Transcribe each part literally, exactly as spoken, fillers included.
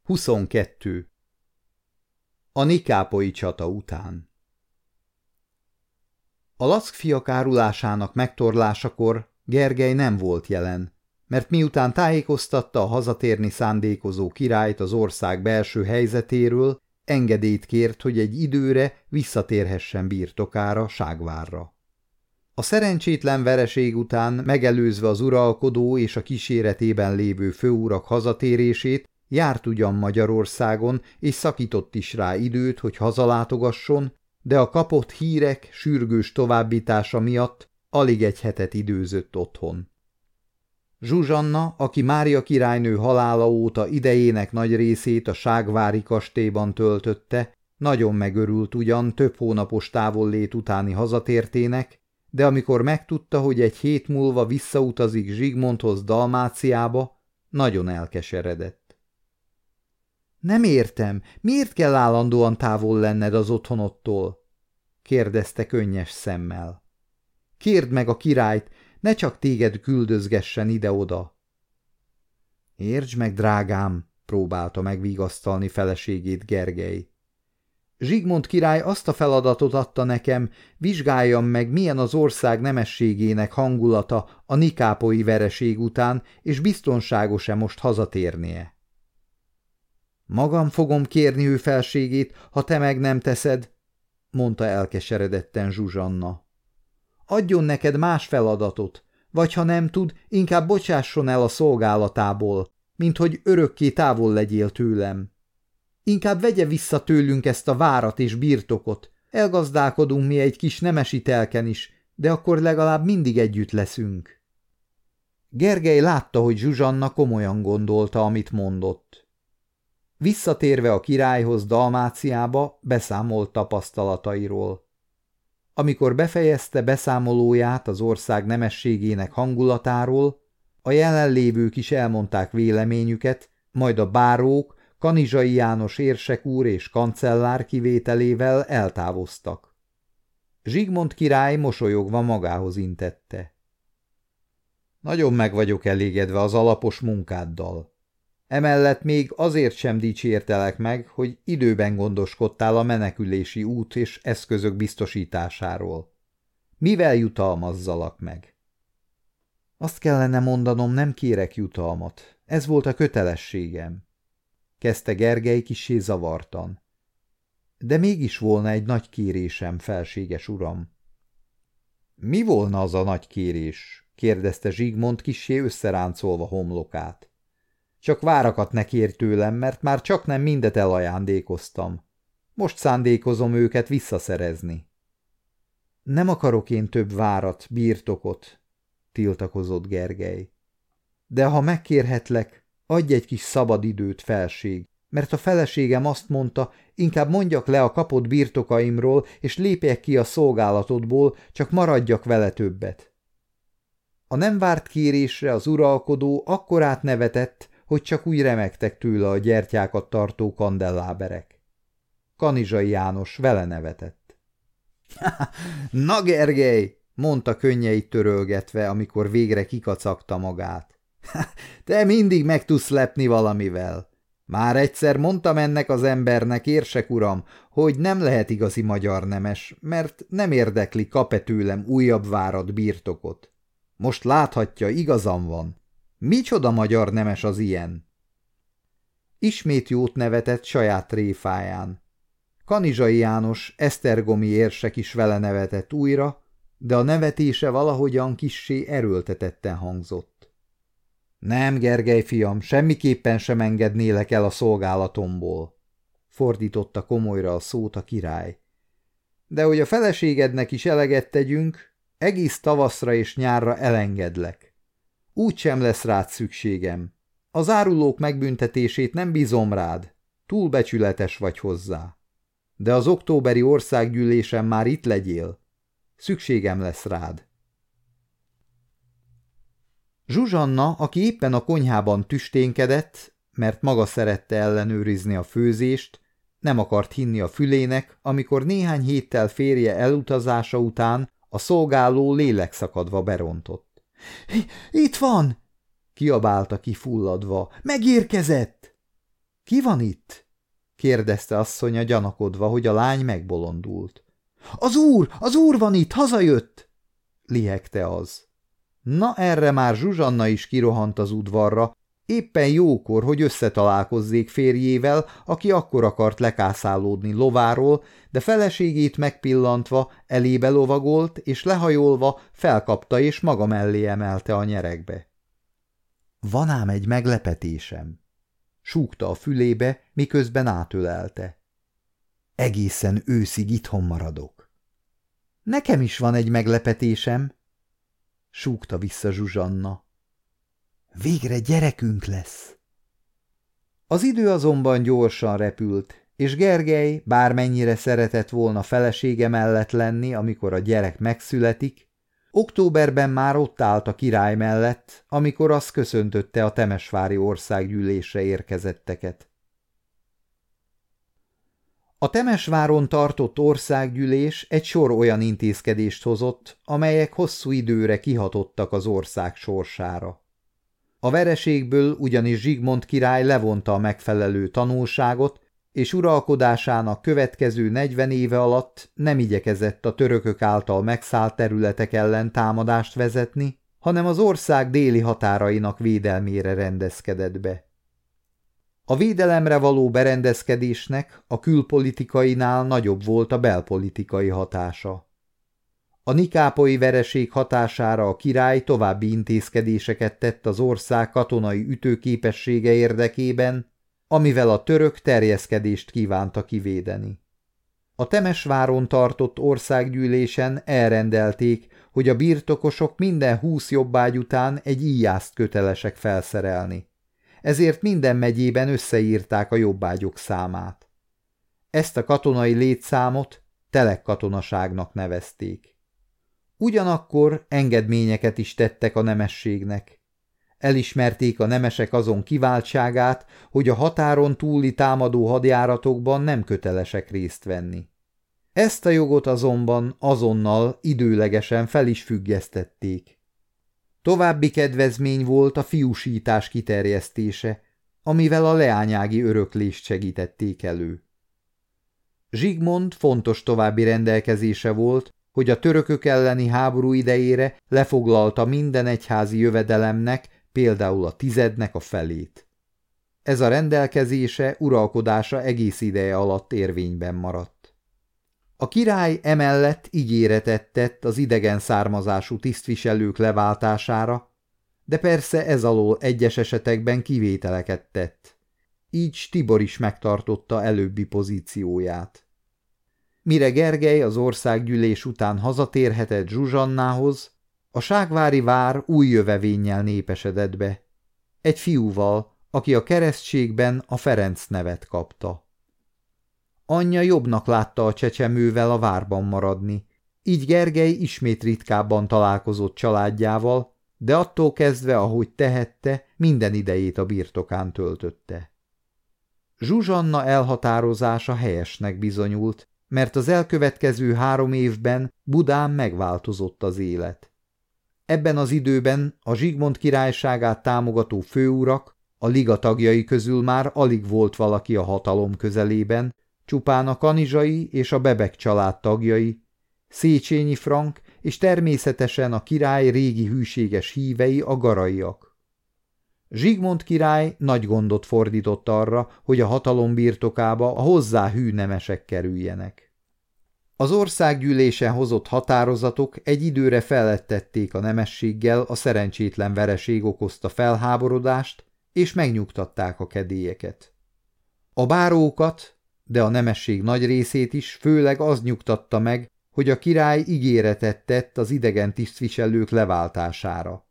huszonkettő. A nikápoi csata után. A lackfiak árulásának megtorlásakor Gergely nem volt jelen, mert miután tájékoztatta a hazatérni szándékozó királyt az ország belső helyzetéről, engedélyt kért, hogy egy időre visszatérhessen birtokára, Ságvárra. A szerencsétlen vereség után, megelőzve az uralkodó és a kíséretében lévő főurak hazatérését, járt ugyan Magyarországon, és szakított is rá időt, hogy hazalátogasson, de a kapott hírek sürgős továbbítása miatt alig egy hetet időzött otthon. Zsuzsanna, aki Mária királynő halála óta idejének nagy részét a ságvári kastélyban töltötte, nagyon megörült ugyan több hónapos távollét utáni hazatértének, de amikor megtudta, hogy egy hét múlva visszautazik Zsigmondhoz Dalmáciába, nagyon elkeseredett. Nem értem, miért kell állandóan távol lenned az otthonodtól? Kérdezte könnyes szemmel. Kérd meg a királyt, ne csak téged küldözgessen ide-oda. Értsd meg, drágám, próbálta megvigasztalni feleségét Gergely. Zsigmond király azt a feladatot adta nekem, vizsgáljam meg, milyen az ország nemességének hangulata a nikápoi vereség után, és biztonságos-e most hazatérnie. Magam fogom kérni ő felségét, ha te meg nem teszed, mondta elkeseredetten Zsuzsanna. Adjon neked más feladatot, vagy ha nem tud, inkább bocsásson el a szolgálatából, mint hogy örökké távol legyél tőlem. Inkább vegye vissza tőlünk ezt a várat és birtokot, elgazdálkodunk mi egy kis nemesi telken is, de akkor legalább mindig együtt leszünk. Gergely látta, hogy Zsuzsanna komolyan gondolta, amit mondott. Visszatérve a királyhoz Dalmáciába, beszámolt tapasztalatairól. Amikor befejezte beszámolóját az ország nemességének hangulatáról, a jelenlévők is elmondták véleményüket, majd a bárók, Kanizsai János érsek úr és kancellár kivételével eltávoztak. Zsigmond király mosolyogva magához intette. Nagyon meg vagyok elégedve az alapos munkáddal. Emellett még azért sem dicsértelek meg, hogy időben gondoskodtál a menekülési út és eszközök biztosításáról. Mivel jutalmazzalak meg? Azt kellene mondanom, nem kérek jutalmat. Ez volt a kötelességem. Kezdte Gergely kissé zavartan. De mégis volna egy nagy kérésem, felséges uram. Mi volna az a nagy kérés? Kérdezte Zsigmond kissé összeráncolva homlokát. Csak várakat ne kérj tőlem, mert már csak nem mindet elajándékoztam. Most szándékozom őket visszaszerezni. Nem akarok én több várat, birtokot, tiltakozott Gergely. De ha megkérhetlek, adj egy kis szabad időt, felség, mert a feleségem azt mondta, inkább mondjak le a kapott birtokaimról, és lépjek ki a szolgálatodból, csak maradjak vele többet. A nem várt kérésre az uralkodó akkorát nevetett, hogy csak úgy remegtek tőle a gyertyákat tartó kandelláberek. Kanizsai János vele nevetett. – Na, Gergely! – mondta könnyeit törölgetve, amikor végre kikacagta magát. – Te mindig meg tudsz lepni valamivel. Már egyszer mondtam ennek az embernek, érsek uram, hogy nem lehet igazi magyar nemes, mert nem érdekli, kap-e tőlem újabb várat, birtokot. Most láthatja, igazam van. Micsoda magyar nemes az ilyen? Ismét jót nevetett saját tréfáján. Kanizsai János, esztergomi érsek is vele nevetett újra, de a nevetése valahogyan kissé erőltetetten hangzott. Nem, Gergely fiam, semmiképpen sem engednélek el a szolgálatomból, fordította komolyra a szót a király. De hogy a feleségednek is eleget tegyünk, egész tavaszra és nyárra elengedlek. Úgy sem lesz rád szükségem. Az árulók megbüntetését nem bízom rád, túl becsületes vagy hozzá. De az októberi országgyűlésen már itt legyél. Szükségem lesz rád. Zsuzsanna, aki éppen a konyhában tüsténkedett, mert maga szerette ellenőrizni a főzést, nem akart hinni a fülének, amikor néhány héttel férje elutazása után a szolgáló lélekszakadva berontott. – Itt van! – kiabálta kifulladva. – Megérkezett! – Ki van itt? – kérdezte asszonya gyanakodva, hogy a lány megbolondult. – Az úr! Az úr van itt! Hazajött! – lihegte az. Na erre már Zsuzsanna is kirohant az udvarra, éppen jókor, hogy összetalálkozzék férjével, aki akkor akart lekászálódni lováról, de feleségét megpillantva elébe lovagolt, és lehajolva felkapta és maga mellé emelte a nyeregbe. – Van ám egy meglepetésem! – súgta a fülébe, miközben átölelte. – Egészen őszig itthon maradok. – Nekem is van egy meglepetésem! – súgta vissza Zsuzsanna. – Végre gyerekünk lesz! Az idő azonban gyorsan repült, és Gergely bármennyire szeretett volna felesége mellett lenni, amikor a gyerek megszületik, októberben már ott állt a király mellett, amikor az köszöntötte a temesvári országgyűlésre érkezetteket. A Temesváron tartott országgyűlés egy sor olyan intézkedést hozott, amelyek hosszú időre kihatottak az ország sorsára. A vereségből ugyanis Zsigmond király levonta a megfelelő tanulságot, és uralkodásának következő negyven éve alatt nem igyekezett a törökök által megszállt területek ellen támadást vezetni, hanem az ország déli határainak védelmére rendezkedett be. A védelemre való berendezkedésnek a külpolitikainál nagyobb volt a belpolitikai hatása. A nikápolyi vereség hatására a király további intézkedéseket tett az ország katonai ütőképessége érdekében, amivel a török terjeszkedést kívánta kivédeni. A Temesváron tartott országgyűlésen elrendelték, hogy a birtokosok minden húsz jobbágy után egy íjást kötelesek felszerelni. Ezért minden megyében összeírták a jobbágyok számát. Ezt a katonai létszámot telekkatonaságnak nevezték. Ugyanakkor engedményeket is tettek a nemességnek. Elismerték a nemesek azon kiváltságát, hogy a határon túli támadó hadjáratokban nem kötelesek részt venni. Ezt a jogot azonban azonnal időlegesen fel is függesztették. További kedvezmény volt a fiúsítás kiterjesztése, amivel a leányági öröklést segítették elő. Zsigmond fontos további rendelkezése volt, hogy a törökök elleni háború idejére lefoglalta minden egyházi jövedelemnek, például a tizednek a felét. Ez a rendelkezése uralkodása egész ideje alatt érvényben maradt. A király emellett ígéretet tett az idegen származású tisztviselők leváltására, de persze ez alól egyes esetekben kivételeket tett. Így Tibor is megtartotta előbbi pozícióját. Mire Gergely az országgyűlés után hazatérhetett Zsuzsannához, a ságvári vár új jövevénnyel népesedett be. Egy fiúval, aki a keresztségben a Ferenc nevet kapta. Anyja jobbnak látta a csecsemővel a várban maradni, így Gergely ismét ritkábban találkozott családjával, de attól kezdve, ahogy tehette, minden idejét a birtokán töltötte. Zsuzsanna elhatározása helyesnek bizonyult, mert az elkövetkező három évben Budán megváltozott az élet. Ebben az időben a Zsigmond királyságát támogató főurak, a liga tagjai közül már alig volt valaki a hatalom közelében, csupán a kanizsai és a Bebek család tagjai, Széchenyi Frank és természetesen a király régi hűséges hívei, a garaiak. Zsigmond király nagy gondot fordított arra, hogy a hatalom birtokába a hozzá hű nemesek kerüljenek. Az országgyűlésen hozott határozatok egy időre felettették a nemességgel a szerencsétlen vereség okozta felháborodást, és megnyugtatták a kedélyeket. A bárókat, de a nemesség nagy részét is főleg az nyugtatta meg, hogy a király ígéretet tett az idegen tisztviselők leváltására.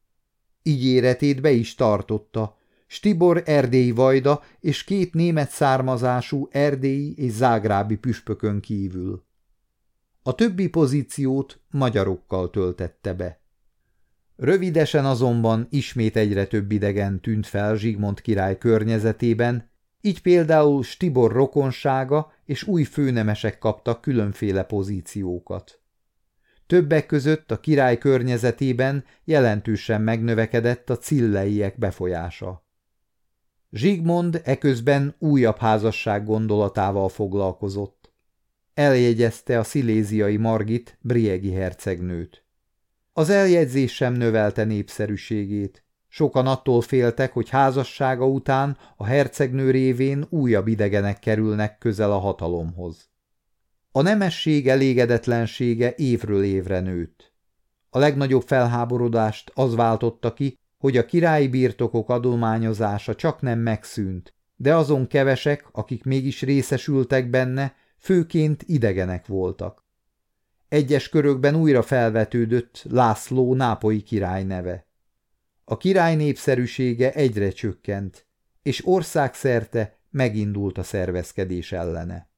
Ígéretét be is tartotta, s Tibor erdélyi vajda és két német származású erdélyi és zágrábi püspökön kívül. A többi pozíciót magyarokkal töltette be. Rövidesen azonban ismét egyre több idegen tűnt fel Zsigmond király környezetében, így például Tibor rokonsága és új főnemesek kaptak különféle pozíciókat. Többek között a király környezetében jelentősen megnövekedett a cilleiek befolyása. Zsigmond eközben újabb házasság gondolatával foglalkozott. Eljegyezte a sziléziai Margit, briegi hercegnőt. Az eljegyzés sem növelte népszerűségét. Sokan attól féltek, hogy házassága után a hercegnő révén újabb idegenek kerülnek közel a hatalomhoz. A nemesség elégedetlensége évről évre nőtt. A legnagyobb felháborodást az váltotta ki, hogy a királyi birtokok adományozása csaknem megszűnt, de azon kevesek, akik mégis részesültek benne, főként idegenek voltak. Egyes körökben újra felvetődött László nápolyi király neve. A király népszerűsége egyre csökkent, és országszerte megindult a szervezkedés ellene.